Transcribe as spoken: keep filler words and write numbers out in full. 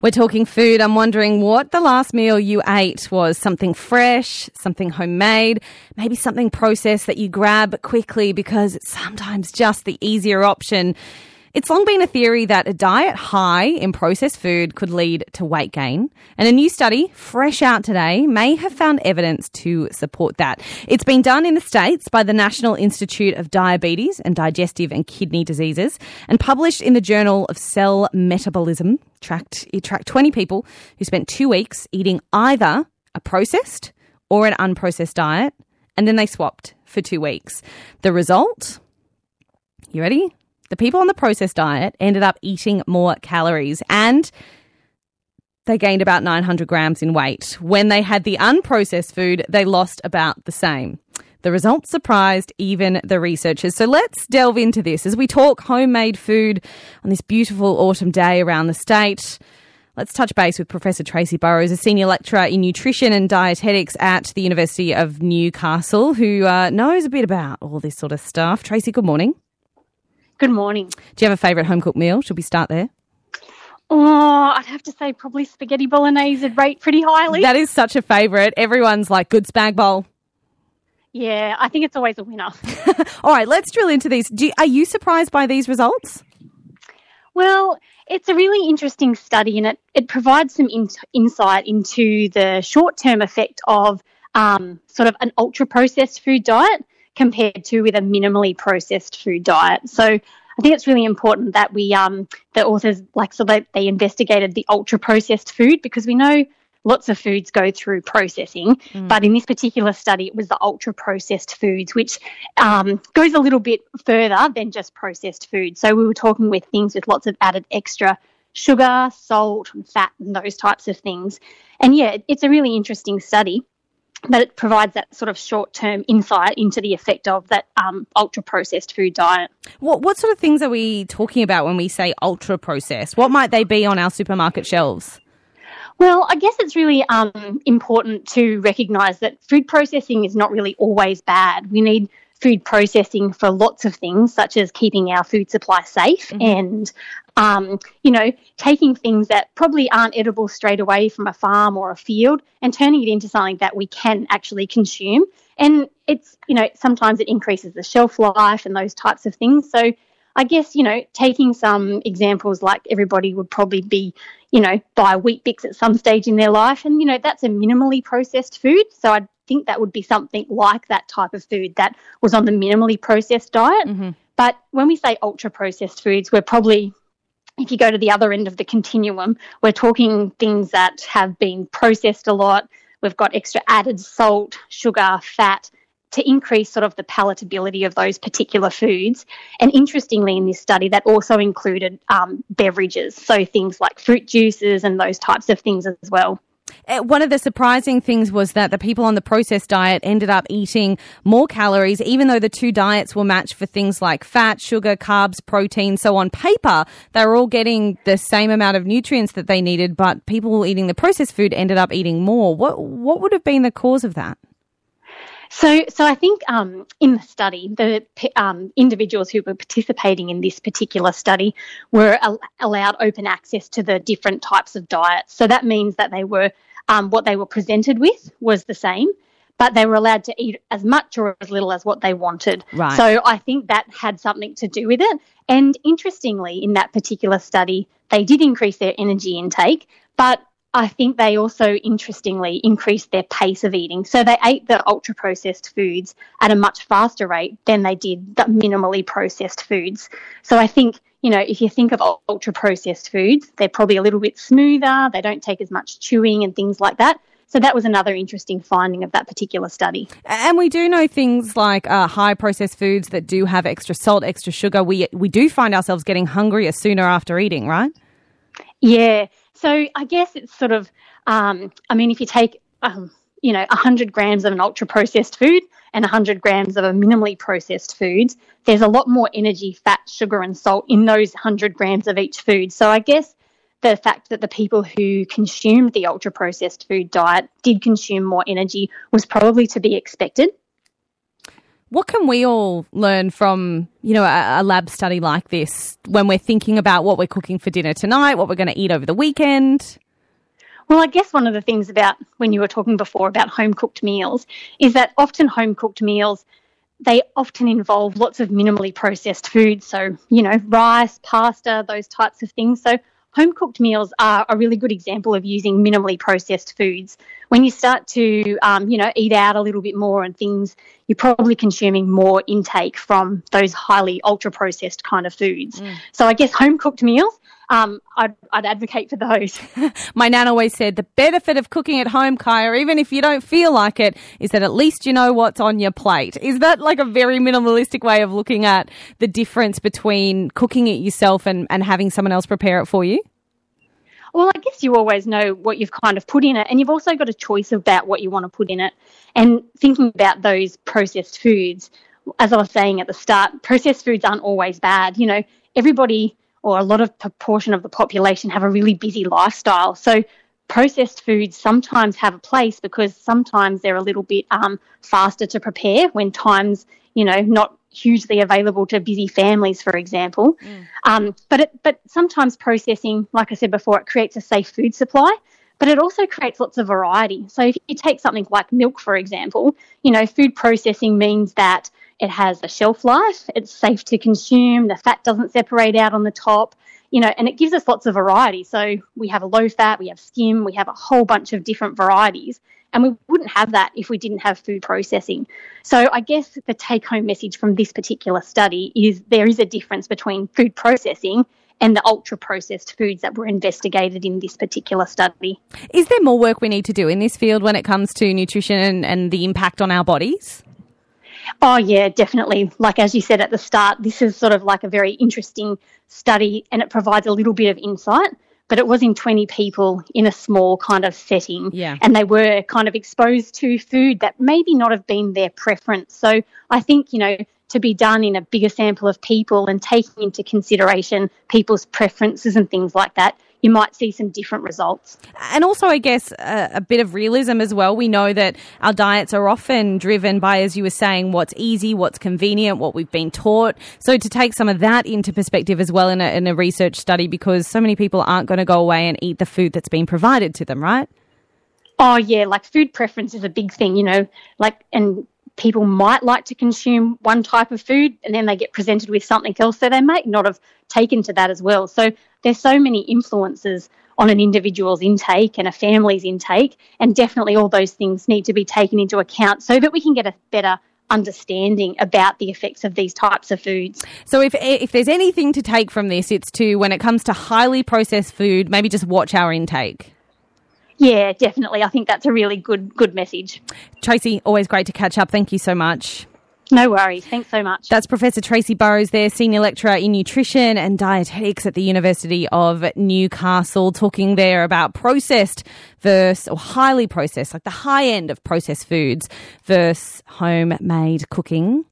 We're talking food. I'm wondering what the last meal you ate was. Something fresh, something homemade, maybe something processed that you grab quickly because it's sometimes just the easier option. It's long been a theory that a diet high in processed food could lead to weight gain. And a new study, fresh out today, may have found evidence to support that. It's been done in the States by the National Institute of Diabetes and Digestive and Kidney Diseases and published in the Journal of Cell Metabolism. Tracked, it tracked twenty people who spent two weeks eating either a processed or an unprocessed diet, and then they swapped for two weeks. The result? You ready? The people on the processed diet ended up eating more calories and they gained about nine hundred grams in weight. When they had the unprocessed food, they lost about the same. The results surprised even the researchers. So let's delve into this as we talk homemade food on this beautiful autumn day around the state. Let's touch base with Professor Tracy Burrows, a senior lecturer in nutrition and dietetics at the University of Newcastle, who uh, knows a bit about all this sort of stuff. Tracy, good morning. Good morning. Do you have a favourite home-cooked meal? Should we start there? Oh, I'd have to say probably spaghetti bolognese would rate pretty highly. That is such a favourite. Everyone's like, good spag bowl. Yeah, I think it's always a winner. All right, let's drill into these. Do you, are you surprised by these results? Well, it's a really interesting study and it, it provides some in, insight into the short-term effect of um, sort of an ultra-processed food diet compared to with a minimally processed food diet. So I think it's really important that we, um, the authors, like, so they, they investigated the ultra-processed food because we know lots of foods go through processing, mm. but in this particular study, it was the ultra-processed foods, which um, goes a little bit further than just processed food. So we were talking with things with lots of added extra sugar, salt, and fat, and those types of things. And yeah, it's a really interesting study, but it provides that sort of short-term insight into the effect of that um, ultra-processed food diet. What what sort of things are we talking about when we say ultra-processed? What might they be on our supermarket shelves? Well, I guess it's really um, important to recognise that food processing is not really always bad. We need food processing for lots of things, such as keeping our food supply safe mm-hmm. and, um, you know, taking things that probably aren't edible straight away from a farm or a field and turning it into something that we can actually consume. And it's, you know, sometimes it increases the shelf life and those types of things. So I guess, you know, taking some examples like everybody would probably be, you know, buy Weet Bix at some stage in their life. And, you know, that's a minimally processed food. So I think that would be something like that type of food that was on the minimally processed diet. Mm-hmm. But when we say ultra-processed foods, we're probably, if you go to the other end of the continuum, we're talking things that have been processed a lot. We've got extra added salt, sugar, fat, to increase sort of the palatability of those particular foods. And interestingly, in this study, that also included um, beverages, so things like fruit juices and those types of things as well. One of the surprising things was that the people on the processed diet ended up eating more calories, even though the two diets were matched for things like fat, sugar, carbs, protein. So on paper, they were all getting the same amount of nutrients that they needed, but people eating the processed food ended up eating more. What, what would have been the cause of that? So so I think um, in the study, the um, individuals who were participating in this particular study were al- allowed open access to the different types of diets. So that means that they were um, what they were presented with was the same, but they were allowed to eat as much or as little as what they wanted. Right. So I think that had something to do with it. And interestingly, in that particular study, they did increase their energy intake, but I think they also, interestingly, increased their pace of eating. So they ate the ultra-processed foods at a much faster rate than they did the minimally processed foods. So I think, you know, if you think of ultra-processed foods, they're probably a little bit smoother, they don't take as much chewing and things like that. So that was another interesting finding of that particular study. And we do know things like uh, high processed foods that do have extra salt, extra sugar. We, we do find ourselves getting hungrier sooner after eating, right? Yeah. So I guess it's sort of, um, I mean, if you take, um, you know, one hundred grams of an ultra-processed food and one hundred grams of a minimally processed food, there's a lot more energy, fat, sugar and salt in those one hundred grams of each food. So I guess the fact that the people who consumed the ultra-processed food diet did consume more energy was probably to be expected. What can we all learn from, you know, a, a lab study like this when we're thinking about what we're cooking for dinner tonight, what we're going to eat over the weekend? Well, I guess one of the things about when you were talking before about home-cooked meals is that often home-cooked meals, they often involve lots of minimally processed foods. So, you know, rice, pasta, those types of things. So home-cooked meals are a really good example of using minimally processed foods. When you start to, um, you know, eat out a little bit more and things, you're probably consuming more intake from those highly ultra-processed kind of foods. Mm. So I guess home-cooked meals, Um, I'd, I'd advocate for those. My nan always said the benefit of cooking at home, Kaya, even if you don't feel like it, is that at least you know what's on your plate. Is that like a very minimalistic way of looking at the difference between cooking it yourself and, and having someone else prepare it for you? Well, I guess you always know what you've kind of put in it, and you've also got a choice about what you want to put in it. And thinking about those processed foods, as I was saying at the start, processed foods aren't always bad. You know, everybody or a lot of proportion of the population have a really busy lifestyle. So processed foods sometimes have a place because sometimes they're a little bit um, faster to prepare when time's, you know, not hugely available to busy families, for example. Mm. Um, but it, but sometimes processing, like I said before, it creates a safe food supply, but it also creates lots of variety. So if you take something like milk, for example, you know, food processing means that it has a shelf life, it's safe to consume, the fat doesn't separate out on the top, you know, and it gives us lots of variety. So we have a low fat, we have skim, we have a whole bunch of different varieties, and we wouldn't have that if we didn't have food processing. So I guess the take-home message from this particular study is there is a difference between food processing and the ultra-processed foods that were investigated in this particular study. Is there more work we need to do in this field when it comes to nutrition and, and the impact on our bodies? Oh, yeah, definitely. Like, as you said at the start, this is sort of like a very interesting study and it provides a little bit of insight, but it was in twenty people in a small kind of setting. Yeah. And they were kind of exposed to food that maybe not have been their preference. So I think, you know, to be done in a bigger sample of people and taking into consideration people's preferences and things like that, you might see some different results. And also, I guess, a, a bit of realism as well. We know that our diets are often driven by, as you were saying, what's easy, what's convenient, what we've been taught. So to take some of that into perspective as well in a, in a research study, because so many people aren't going to go away and eat the food that's been provided to them, right? Oh, yeah, like food preference is a big thing, you know, like, and people might like to consume one type of food and then they get presented with something else, so they might not have taken to that as well. So there's so many influences on an individual's intake and a family's intake, and definitely all those things need to be taken into account so that we can get a better understanding about the effects of these types of foods. So if if there's anything to take from this, it's to, when it comes to highly processed food, maybe just watch our intake. Yeah, definitely. I think that's a really good good message. Tracy, always great to catch up. Thank you so much. No worries. Thanks so much. That's Professor Tracy Burrows there, Senior Lecturer in Nutrition and Dietetics at the University of Newcastle, talking there about processed versus, or highly processed, like the high end of processed foods versus homemade cooking.